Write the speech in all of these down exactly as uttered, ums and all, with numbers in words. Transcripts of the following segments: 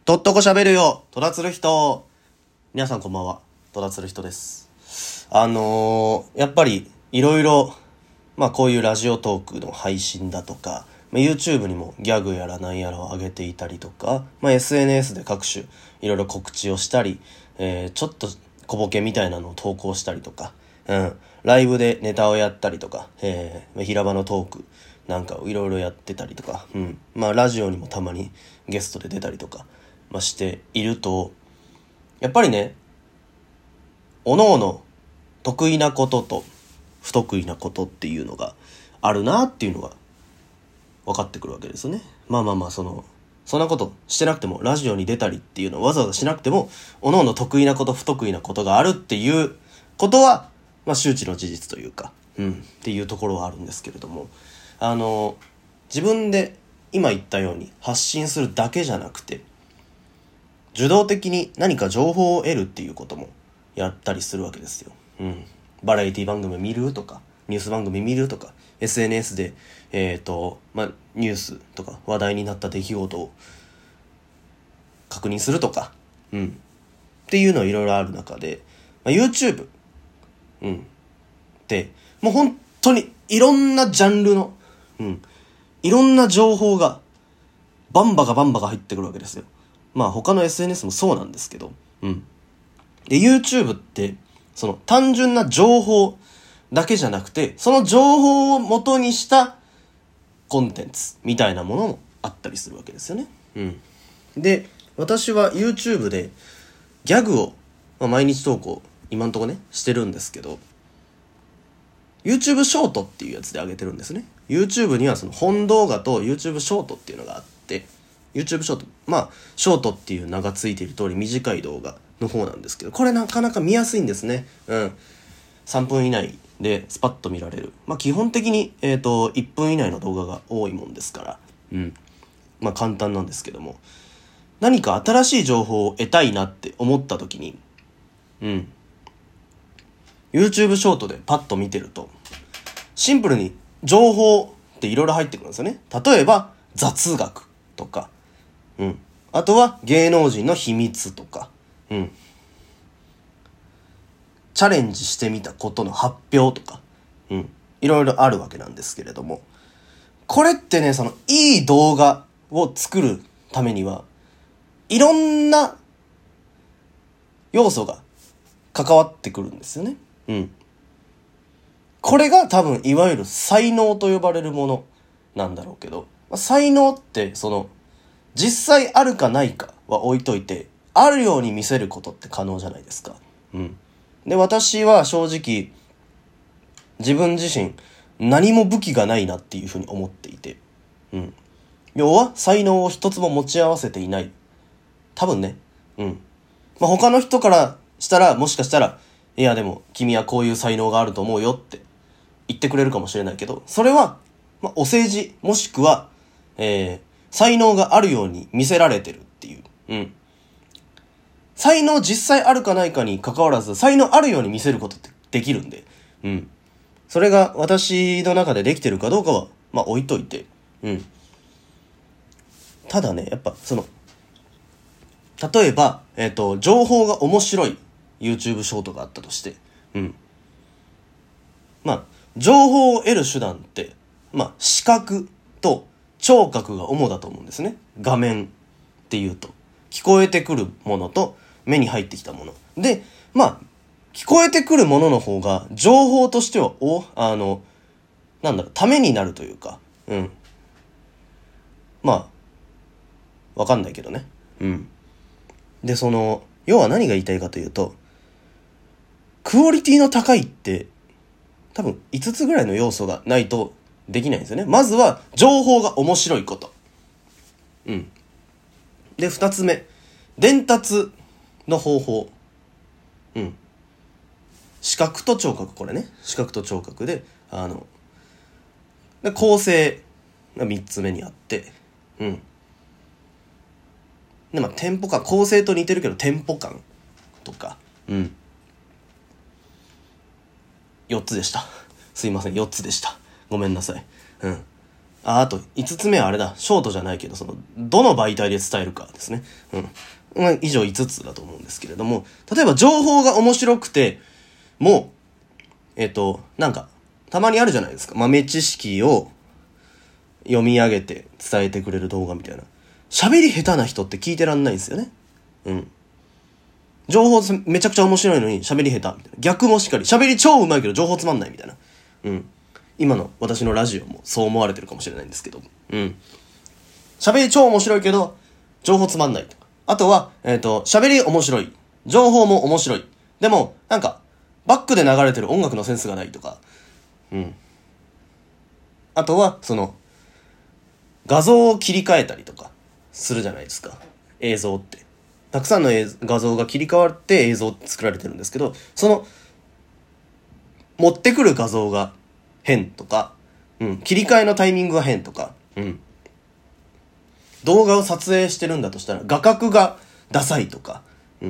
とっとこ喋るよ、とらつる人。皆さんこんばんは、とらつる人です。あのー、やっぱりいろいろ、まあこういうラジオトークの配信だとか、まあ、YouTube にもギャグやらなんやらを上げていたりとか、まあ エスエヌエス で各種いろいろ告知をしたり、えー、ちょっと小ボケみたいなのを投稿したりとか、うん、ライブでネタをやったりとか、えー、平場のトークなんかをいろいろやってたりとか、うん、まあラジオにもたまにゲストで出たりとか、まあ、していると、やっぱりね、おのおの得意なことと不得意なことっていうのがあるなっていうのが分かってくるわけですよね。まあまあまあ、そのそんなことしてなくても、ラジオに出たりっていうのをわざわざしなくても、おのおの得意なこと不得意なことがあるっていうことは、まあ周知の事実というか、うんっていうところはあるんですけれども、あの自分で今言ったように発信するだけじゃなくて、受動的に何か情報を得るっていうこともやったりするわけですよ。うん。バラエティ番組見るとか、ニュース番組見るとか、エスエヌエス で、えっと、まあ、ニュースとか話題になった出来事を確認するとか、うん。っていうのいろいろある中で、まあ、YouTube、うん。で、もう本当にいろんなジャンルの、うん。いろんな情報がバンバがバンバが入ってくるわけですよ。まあ他の エスエヌエス もそうなんですけど、うん。で、YouTube って、その単純な情報だけじゃなくて、その情報を元にしたコンテンツみたいなものもあったりするわけですよね。うん。で、私は YouTube でギャグを、まあ、毎日投稿、今んとこね、してるんですけど、YouTube ショートっていうやつで上げてるんですね。YouTube にはその本動画と YouTube ショートっていうのがあって、YouTube ショート、まあショートっていう名がついている通り短い動画の方なんですけど、これなかなか見やすいんですね。うん。さんぷん以内でスパッと見られる。まあ基本的にえっといっぷん以内の動画が多いもんですから、うん。まあ簡単なんですけども、何か新しい情報を得たいなって思った時に、うん。YouTube ショートでパッと見てると、シンプルに情報っていろいろ入ってくるんですよね。例えば雑学とか、うん。あとは芸能人の秘密とか、うん。チャレンジしてみたことの発表とか、うん。いろいろあるわけなんですけれども、これってね、そのいい動画を作るためには、いろんな要素が関わってくるんですよね。うん。これが多分いわゆる才能と呼ばれるものなんだろうけど、才能ってその実際あるかないかは置いといて、あるように見せることって可能じゃないですか。うん。で、私は正直自分自身何も武器がないなっていうふうに思っていて、うん。要は才能を一つも持ち合わせていない。多分ね。うん。まあ、他の人からしたらもしかしたら、いやでも君はこういう才能があると思うよって言ってくれるかもしれないけど、それは、まあ、お世辞、もしくは、えー、才能があるように見せられてるっていう。うん。才能実際あるかないかに関わらず、才能あるように見せることってできるんで。うん。それが私の中でできてるかどうかは、まあ置いといて。うん。ただね、やっぱその、例えば、えっと、情報が面白い YouTube ショートがあったとして。うん。まあ、情報を得る手段って、まあ、視覚と聴覚が主だと思うんですね。画面っていうと。聞こえてくるものと目に入ってきたもの。で、まあ、聞こえてくるものの方が情報としては、お、あの、なんだろう、ためになるというか、うん。まあ、わかんないけどね。うん。で、その、要は何が言いたいかというと、クオリティの高いって、多分いつつぐらいの要素がないとできないんですよね。まずは情報が面白いこと。うん。で、二つ目。伝達の方法。うん。視覚と聴覚、これね。視覚と聴覚で、あの、で構成が三つ目にあって、うん。で、まあ、テンポ感、構成と似てるけど、テンポ感とか、うん。よっつでした。すいません、よっつでした。ごめんなさい。うん。 あ、あといつつめはあれだ、ショートじゃないけど、その、どの媒体で伝えるかですね。うん。まあ、以上いつつだと思うんですけれども、例えば情報が面白くて、もう、えっと、なんか、たまにあるじゃないですか。豆知識を読み上げて伝えてくれる動画みたいな。喋り下手な人って聞いてらんないんですよね。うん。情報めちゃくちゃ面白いのに喋り下手みたいな。逆もしっかり。喋り超上手いけど情報つまんないみたいな。うん。今の私のラジオもそう思われてるかもしれないんですけど。うん。喋り超面白いけど、情報つまんないとか。あとは、えっと、喋り面白い。情報も面白い。でも、なんか、バックで流れてる音楽のセンスがないとか。うん。あとは、その、画像を切り替えたりとか、するじゃないですか。映像って。たくさんの画像が切り替わって映像作られてるんですけど、その、持ってくる画像が変とか、うん、切り替えのタイミングが変とか、うん。動画を撮影してるんだとしたら画角がダサいとか、うん。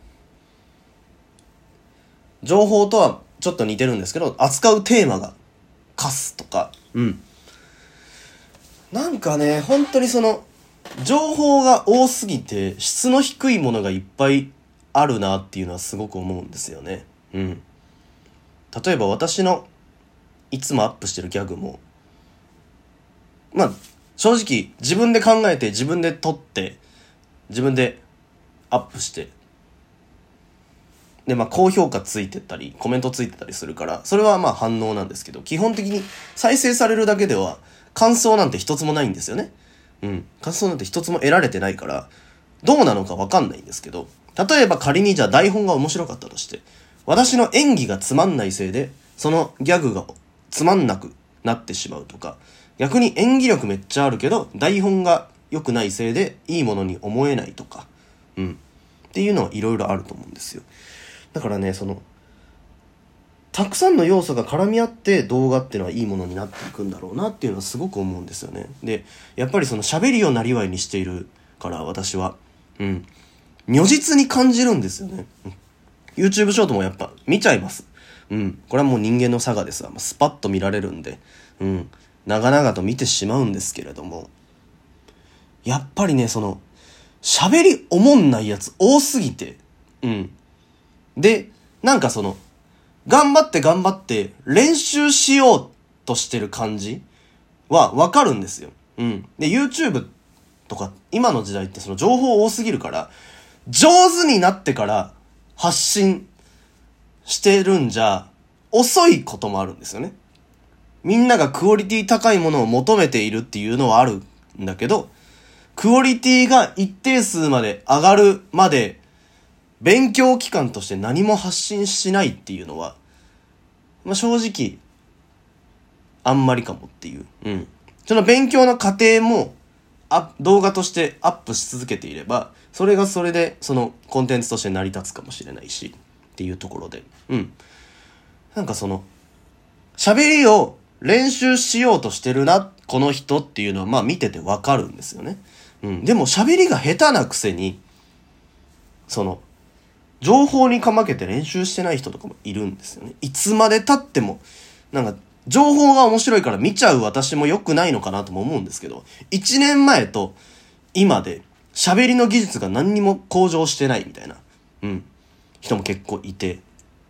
情報とはちょっと似てるんですけど、扱うテーマがカスとか、うん。なんかね、本当にその、情報が多すぎて質の低いものがいっぱいあるなっていうのはすごく思うんですよね。うん。例えば私のいつもアップしてるギャグも、まあ、正直自分で考えて自分で撮って自分でアップしてでまあ高評価ついてたりコメントついてたりするからそれはまあ反応なんですけど基本的に再生されるだけでは感想なんて一つもないんですよね。うん感想なんて一つも得られてないからどうなのかわかんないんですけど例えば仮にじゃあ台本が面白かったとして私の演技がつまんないせいでそのギャグがつまんなくなってしまうとか逆に演技力めっちゃあるけど台本が良くないせいでいいものに思えないとかうんっていうのはいろいろあると思うんですよ。だからねそのたくさんの要素が絡み合って動画っていうのはいいものになっていくんだろうなっていうのはすごく思うんですよね。でやっぱりその喋りをなりわいにしているから私はうん如実に感じるんですよね。YouTube ショートもやっぱ見ちゃいます。うん。これはもう人間の差がですわ。スパッと見られるんで、うん。長々と見てしまうんですけれども、やっぱりね、その、喋りおもんないやつ多すぎて、うん。で、なんかその、頑張って頑張って練習しようとしてる感じはわかるんですよ。うん。で、YouTube とか、今の時代ってその情報多すぎるから、上手になってから発信してるんじゃ遅いこともあるんですよね。みんながクオリティ高いものを求めているっていうのはあるんだけど、クオリティが一定数まで上がるまで勉強期間として何も発信しないっていうのは、まあ、正直あんまりかもっていう。うん。その勉強の過程もあ動画としてアップし続けていれば、それがそれでそのコンテンツとして成り立つかもしれないしっていうところで、うん。なんかその喋りを練習しようとしてるなこの人っていうのはまあ見ててわかるんですよね。うん。でも喋りが下手なくせにその情報にかまけて練習してない人とかもいるんですよね。いつまで経ってもなんか情報が面白いから見ちゃう私も良くないのかなとも思うんですけど、いちねんまえと今で喋りの技術が何にも向上してないみたいな、うん、人も結構いて、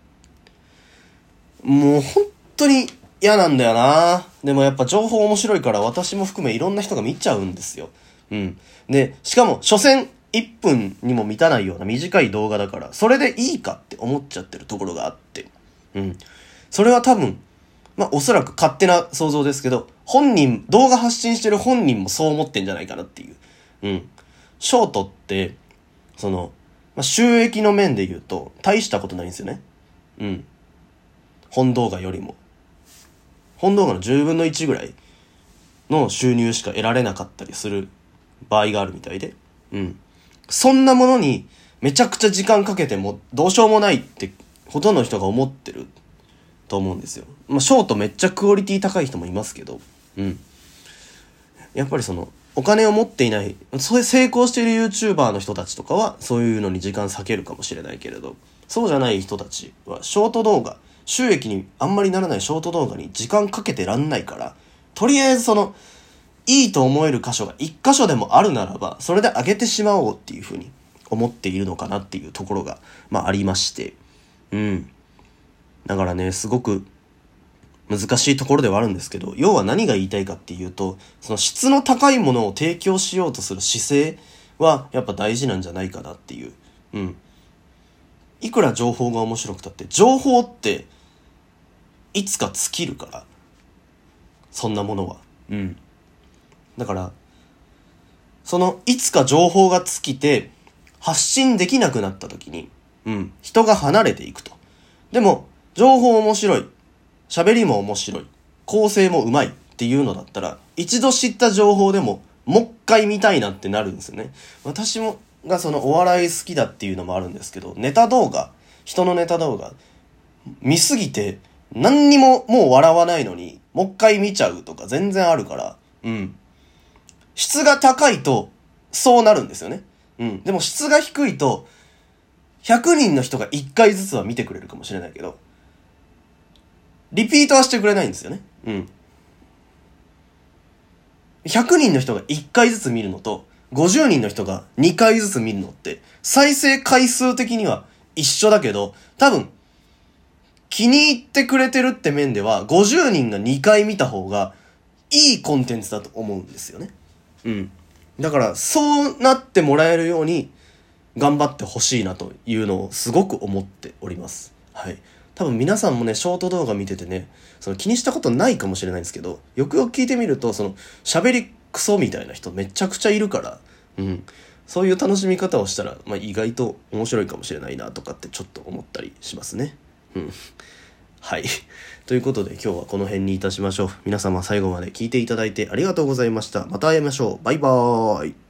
もう本当に嫌なんだよな。でもやっぱ情報面白いから私も含めいろんな人が見ちゃうんですよ。うん。で、しかも所詮いっぷんにも満たないような短い動画だから、それでいいかって思っちゃってるところがあって、うん。それは多分、まあおそらく勝手な想像ですけど、本人、動画発信してる本人もそう思ってんじゃないかなっていう。うん。ショートって、その、まあ、収益の面で言うと、大したことないんですよね。うん。本動画よりも。本動画のじゅうぶんのいちぐらいの収入しか得られなかったりする場合があるみたいで。うん。そんなものにめちゃくちゃ時間かけてもどうしようもないってほとんどの人が思ってると思うんですよ。まあ、ショートめっちゃクオリティ高い人もいますけど、うん。やっぱりその、お金を持っていない、そういう成功している YouTuber の人たちとかは、そういうのに時間割けるかもしれないけれど、そうじゃない人たちは、ショート動画、収益にあんまりならないショート動画に時間かけてらんないから、 とりあえずその、いいと思える箇所が一箇所でもあるならば、それで上げてしまおうっていうふうに思っているのかなっていうところが、まあありまして。うん。だからね、すごく難しいところではあるんですけど、要は何が言いたいかっていうと、その質の高いものを提供しようとする姿勢はやっぱ大事なんじゃないかなっていう。うん。いくら情報が面白くたって、情報っていつか尽きるから。そんなものは。うん。だから、そのいつか情報が尽きて発信できなくなった時に、うん、人が離れていくと。でも、情報面白い。喋りも面白い。構成もうまいっていうのだったら、一度知った情報でも、もう一回見たいなってなるんですよね。私も、がそのお笑い好きだっていうのもあるんですけど、ネタ動画、人のネタ動画、見すぎて、何にももう笑わないのに、もう一回見ちゃうとか全然あるから、うん。質が高いと、そうなるんですよね。うん。でも質が低いと、ひゃくにんの人がいっかいずつは見てくれるかもしれないけど、リピートはしてくれないんですよね。うん。ひゃくにんの人がいっかいずつ見るのと、ごじゅうにんの人がにかいずつ見るのって、再生回数的には一緒だけど、多分、気に入ってくれてるって面では、ごじゅうにんがにかい見た方が、いいコンテンツだと思うんですよね。うん。だから、そうなってもらえるように、頑張ってほしいなというのをすごく思っております。はい。多分皆さんもね、ショート動画見ててね、その気にしたことないかもしれないんですけど、よくよく聞いてみると、その、喋りクソみたいな人めちゃくちゃいるから、うん。そういう楽しみ方をしたら、まあ、意外と面白いかもしれないなとかってちょっと思ったりしますね。うん。はい。ということで今日はこの辺にいたしましょう。皆様最後まで聞いていただいてありがとうございました。また会いましょう。バイバーイ。